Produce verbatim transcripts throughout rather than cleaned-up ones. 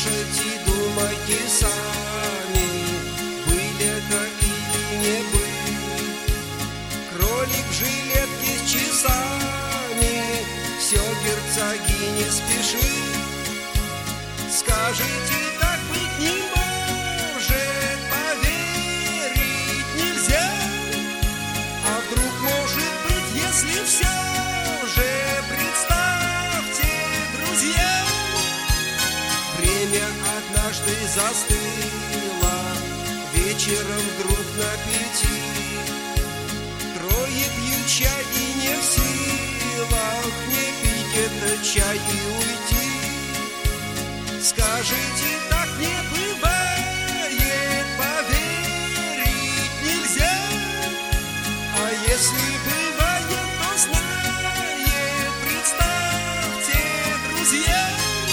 слушайте, думайте сами, были это или не были. Кролик в жилетке с часами, все герцогине спешит. Скажите, так быть не может, поверить нельзя. А вдруг может быть, если все же, представьте, друзья, время однажды застыло, вечером вдруг на пяти. Трое пьют чай и не в силах не пить этот чай и уйти. Скажите, так не бывает, поверить нельзя. А если бывает, то знает, представьте, друзья.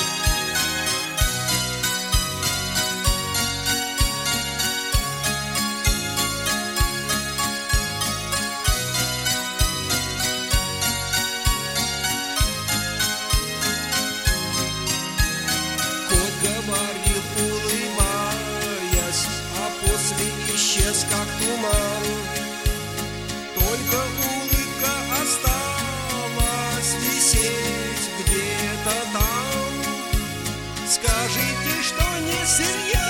Говорил, улыбаясь, а после исчез, как туман. Только улыбка осталась висеть где-то там. Скажите, что не серьезно.